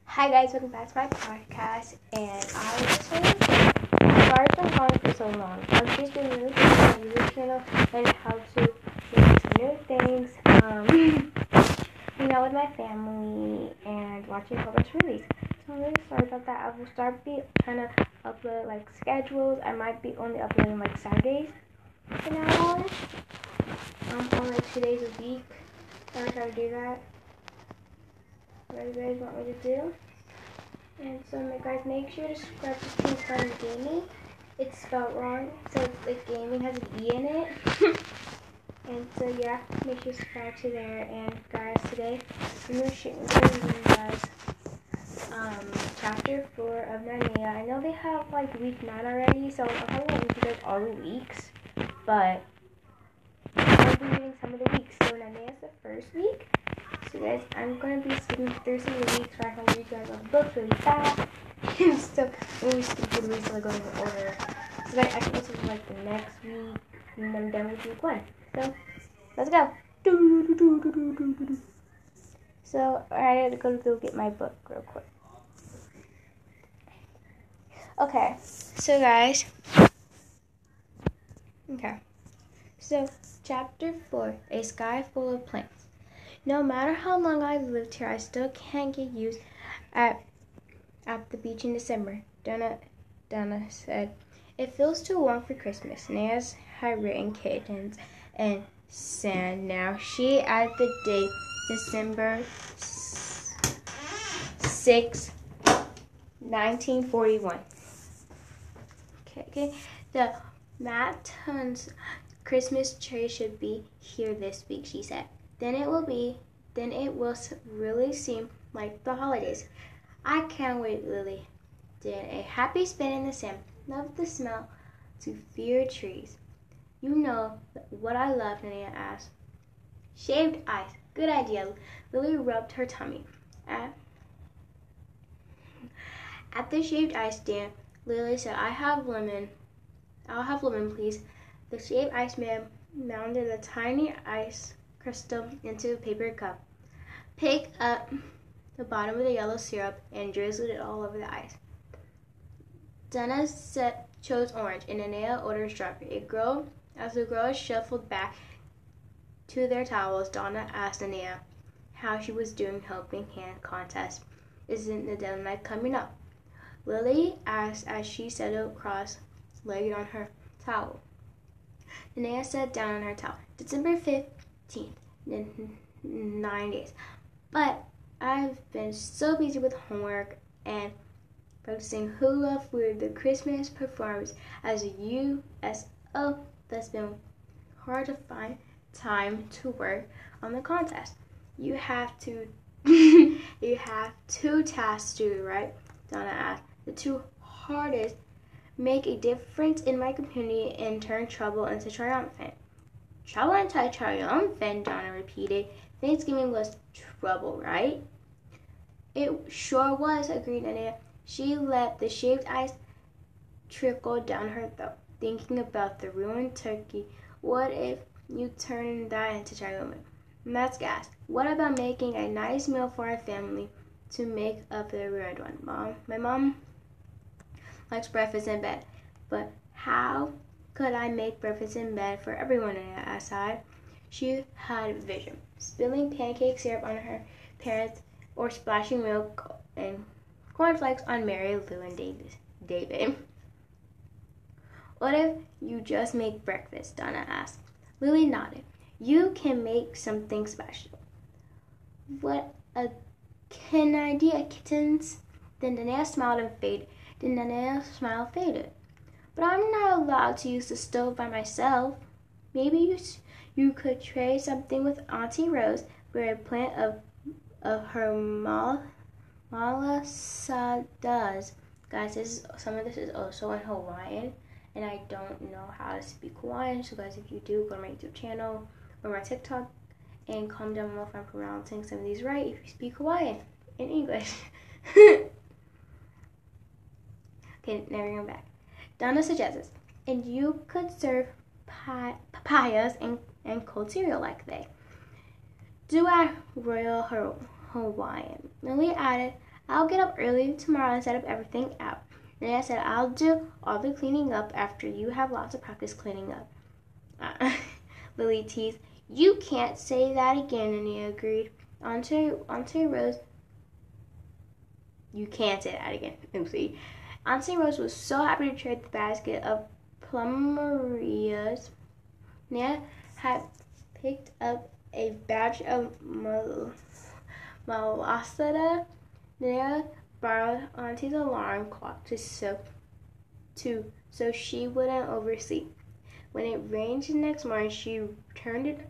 Hi guys, welcome back to my podcast, and I just want to say, sorry for gone for so long. I've just been really good on my YouTube channel and how to make some new things, hang out with my family, and watching published movies. So I'm really sorry about that. I will start trying to upload like schedules. I might be only uploading like Saturdays from now on. On like 2 days a week. I'm gonna try to do that. What you guys want me to do? And so guys, make sure to subscribe to Team Fun Gaming. It's spelled wrong, so it's like gaming has an E in it. And so yeah, make sure to subscribe to there. And guys, today I'm going to show you guys chapter 4 of Narnia. I know they have like week 9 already, so I'm probably going to read you guys all the weeks, but I'll be reading some of the weeks. So Narnia is the first week. So guys, I'm going to be skipping through some of the weeks so I can read you guys all the books really fast. And so when we skip through the weeks, I'll go in order. So guys, I can listen to like the next week, and then I'm done with week 1. So let's go. So I had to go get my book real quick. Okay, so guys. Okay, so chapter 4, A Sky Full of Plants. No matter how long I've lived here, I still can't get used at the beach in December. Donna said, "It feels too warm for Christmas." Naz had written kittens and sand. Now she added the date, December 6, 1941. Okay. The Matton's Christmas tree should be here this week, she said. Then it will really seem like the holidays. I can't wait, Lily did. A happy spin in the sand. Love the smell to fear trees. You know what I love, Narnia asked. Shaved ice. Good idea. Lily rubbed her tummy. At the shaved ice stand, Lily said, I'll have lemon, please. The shaved ice man mounted a tiny ice crystal into a paper cup. Pick up the bottom of the yellow syrup and drizzled it all over the ice. Donna chose orange, and Nanea ordered strawberry. As the girls shuffled back to their towels, Donna asked Nanea how she was doing helping hand contest. Isn't the deadline coming up? Lily asked as she settled cross-legged on her towel. Nanea sat down on her towel. December 15th, in 9 days. But I've been so busy with homework and practicing hula for the Christmas performance as a USO that's been hard to find time to work on the contest. You have two tasks to do, right? Donna asked. The two hardest: make a difference in my community and turn trouble into triumphant. Trouble into triumphant, Donna repeated. Thanksgiving was trouble, right? It sure was, agreed Nanea. She let the shaved ice trickle down her throat, thinking about the ruined turkey. What if you turned that into triumphant? Matt's gasped. What about making a nice meal for our family to make up the ruined one? My mom likes breakfast in bed, but how could I make breakfast in bed for everyone? Nanea sighed. She had a vision. Spilling pancake syrup on her parents or splashing milk and cornflakes on Mary, Lou, and David. What if you just make breakfast? Donna asked. Lily nodded. You can make something special. What a can idea, kittens. Then Nanea smiled and faded. Then Nanea's smile faded. But I'm not allowed to use the stove by myself. Maybe you could trade something with Auntie Rose for a plant of her malasada does. Guys, some of this is also in Hawaiian, and I don't know how to speak Hawaiian. So guys, if you do, go to my YouTube channel or my TikTok and comment down below if I'm pronouncing some of these right. If you speak Hawaiian in English. Okay, now we're going back. Donna suggests, and you could serve papayas and cold cereal like they do at Royal Hawaiian. Lily added, I'll get up early tomorrow and set up everything out. Nanea said, I'll do all the cleaning up after you have lots of practice cleaning up. Lily teased. You can't say that again, Nanea agreed. Auntie Rose, you can't say that again, oopsie. Auntie Rose was so happy to trade the basket of plumerias. Nanea had picked up a batch of molasada. Nanea borrowed Auntie's alarm clock so she wouldn't oversleep. When it rained the next morning, she turned it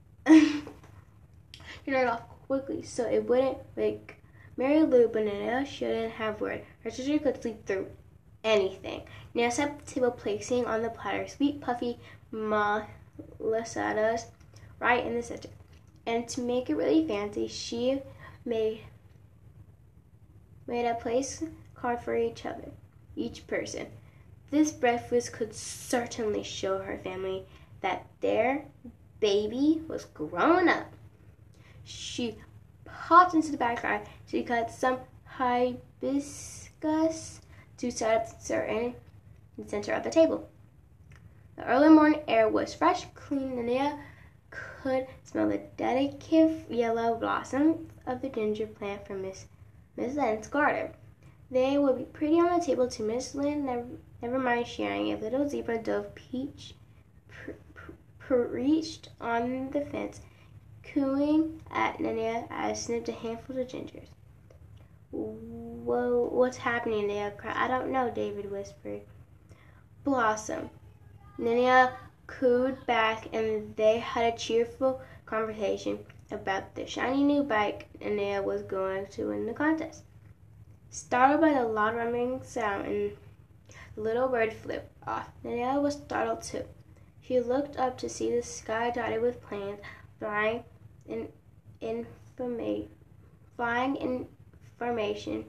off quickly so it wouldn't wake Mary Lou, but Nanea shouldn't have worried. Her sister could sleep through anything. Nanea set up the table, placing on the platter sweet, puffy malasadas right in the center. And to make it really fancy, she made a place card for each person. This breakfast could certainly show her family that their baby was grown up. She popped into the backyard to cut some hibiscus to set up in the center of the table. The early morning air was fresh, clean, and Nanea could smell the delicate yellow blossoms of the ginger plant from Miss Lynn's garden. They would be pretty on the table too. Miss Lynn never mind sharing. A little zebra dove perched on the fence, cooing at Nanea as snipped a handful of gingers. Whoa, what's happening? Nanea cried. I don't know, David whispered. Blossom. Nanea cooed back, and they had a cheerful conversation about the shiny new bike Nanea was going to win the contest. Startled by the loud rumbling sound, and the little bird flew off. Nanea was startled too. She looked up to see the sky dotted with planes flying in formation.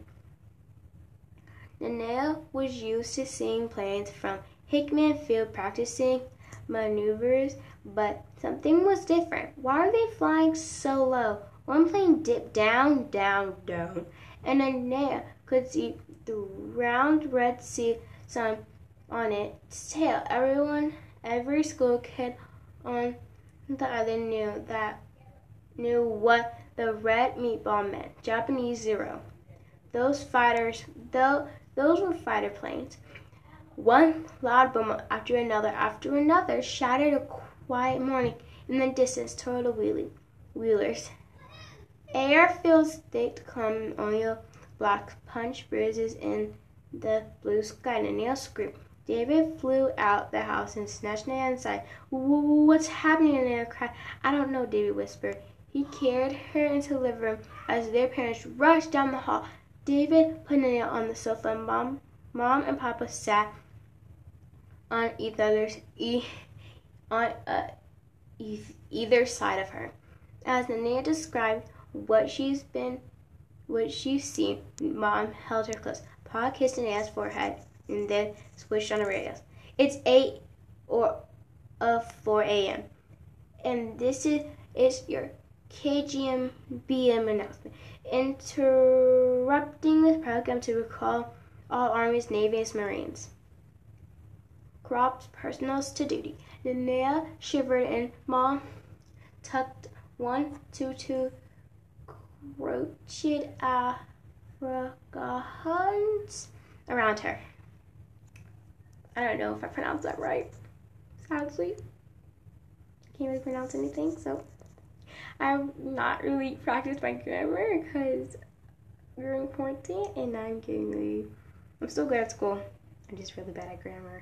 Nanea was used to seeing planes from Hickman Field practicing maneuvers, but something was different. Why are they flying so low? One plane dipped down, down, down, and Nanea could see the round red sun on its tail. Every school kid on the island knew what the red meatball meant. Japanese Zero. Those were fighter planes. One loud boom after another shattered a quiet morning in the distance toward the wheelers. Air feels thick, come oil black punch bruises in the blue sky. Nanea screamed. David flew out the house and snatched Nanea inside. What's happening? Nanea cried. I don't know, David whispered. He carried her into the living room as their parents rushed down the hall. David put Nanea on the sofa, and Mom and Papa sat on either side of her. As Nanea described what she's seen, Mom held her close. Pa kissed Nanea's forehead and then switched on the radios. It's 8 or 4 a.m. and this is your KGM-BM announcement. Interrupting the program to recall all Armies, Navies, Marines. Crops personals to duty. Nanea shivered and Mom tucked 1 2 crochet Africans around her. I don't know if I pronounced that right. Sadly, I can't really pronounce anything, so I've not really practiced my grammar because we're in quarantine and I'm still good at school. I'm just really bad at grammar.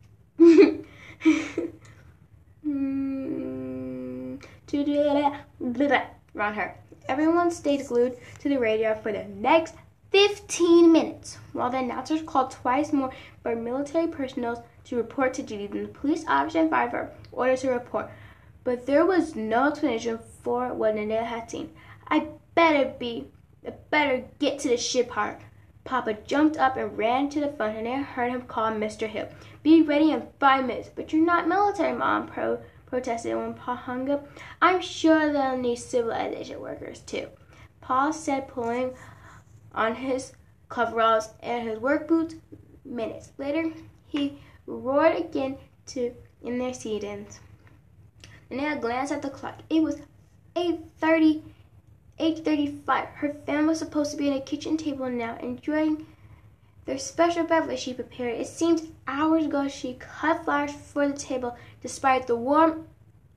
Around her. Everyone stayed glued to the radio for the next 15 minutes, while the announcers called twice more for military personnel to report to duty than the police officer and fire were ordered to report. But there was no explanation for what Nanea had seen. I better get to the ship part. Papa jumped up and ran to the phone. Nanea heard him call Mr. Hill. Be ready in 5 minutes. But you're not military, Mom, protested when Pa hung up. I'm sure they'll need civilization workers, too. Pa said, pulling on his coveralls and his work boots. Minutes later, he roared again in their seat-ins. Linnea glanced at the clock. It was 8:30, 8:35. Her family was supposed to be at a kitchen table now, enjoying their special beverage she prepared. It seemed hours ago she cut flowers for the table, despite the warm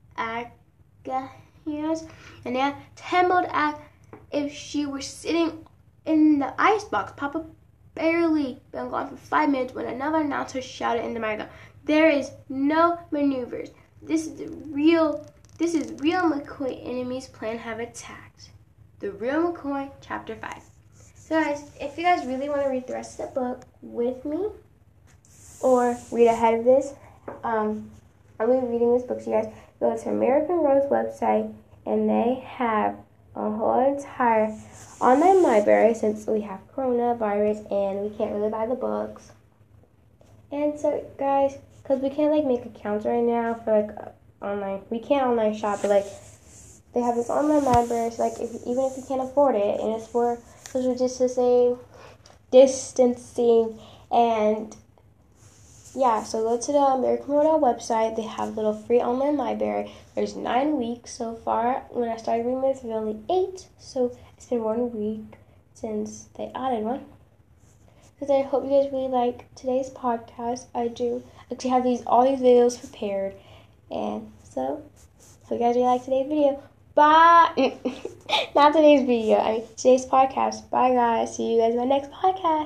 Agnes. Linnea trembled as if she were sitting in the icebox. Papa barely been gone for 5 minutes when another announcer shouted in the microphone, "There is no maneuvers. This is real McCoy. Enemies plane have attacked." The Real McCoy, Chapter 5. So guys, if you guys really want to read the rest of the book with me, or read ahead of this, I'll be reading this book. So you guys go to American Rose website, and they have a whole entire online library since we have coronavirus and we can't really buy the books. And so guys, because we can't make accounts right now for online, we can't online shop, but they have this online library, so even if you can't afford it, and it's for social distancing, and yeah, so go to the American Rodale website. They have a little free online library. There's 9 weeks so far. When I started reading this, there were only 8, so it's been 1 week since they added one. Because I hope you guys really like today's podcast. I do actually have all these videos prepared, and so hope you guys really like today's video. Bye. Not today's video. Today's podcast. Bye guys. See you guys in my next podcast.